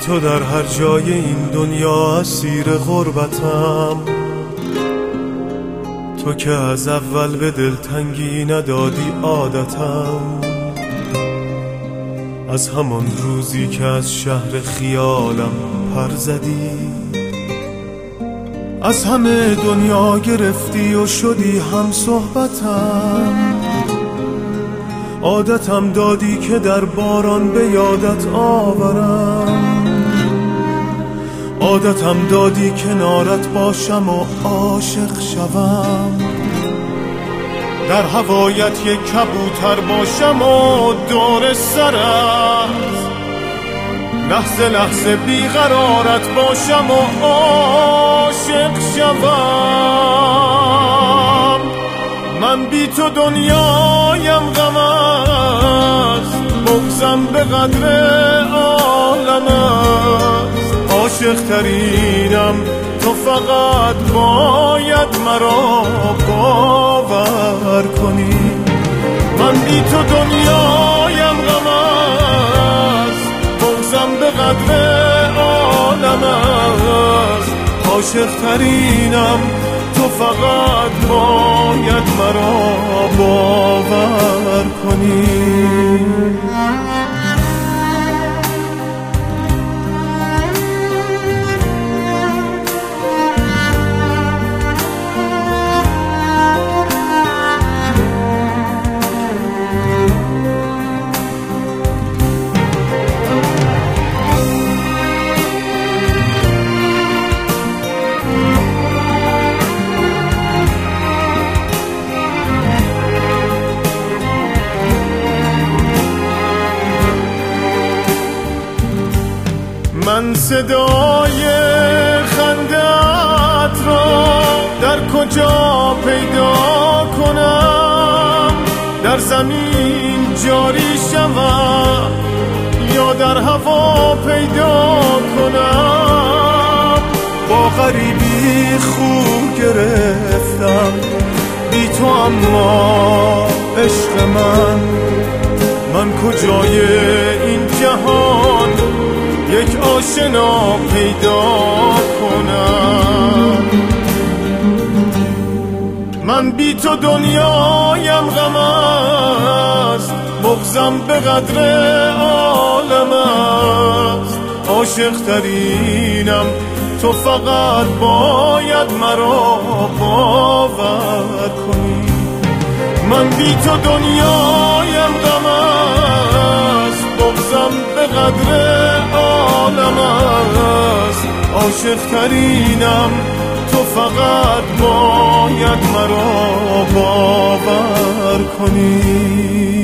تو در هر جای این دنیا اسیر غربتم، تو که از اول به دلتنگی ندادی عادتم. از همان روزی که از شهر خیالم پر زدی، از همه دنیا گرفتی و شدی هم صحبتم. عادتم دادی که در باران به یادت آورم، عادتم دادی کنارت باشم و عاشق شوم، در هوایت یک کبوتر باشم و دور سرت لحظه لحظه بیقرارت باشم و عاشق شوم. من بی تو دنیایم غم است، بغضم به قدر عالم است. عاشق ترینم تو فقط باید مرا باور کنی. من بی تو دنیایم غم است، بغضم به قدر عالم است. عاشق ترینم تو فقط باید مرا باور کنی. من صدای خنده‌ات را در کجا پیدا کنم؟ در زمین جاری شوم یا در هوا پیدا کنم؟ با غریبی خو گرفتم بی تو، اما عشق من کجای این جهان یک آشنا پیدا کنم؟ من بی تو دنیایم غم است، بغضم به قدر عالم است. عاشق ترینم تو فقط باید مرا باور کنی. من بی تو دنیایم غم است، بغضم به قدر عالم است. عاشق ترینم تو فقط باید مرا باور کنی.